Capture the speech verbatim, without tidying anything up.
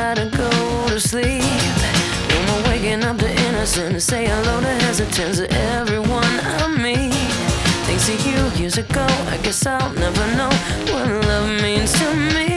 try to go to sleep. No more waking up to innocence. Say hello to hesitance to everyone I meet. Thanks to you years ago, I guess I'll never know what love means to me.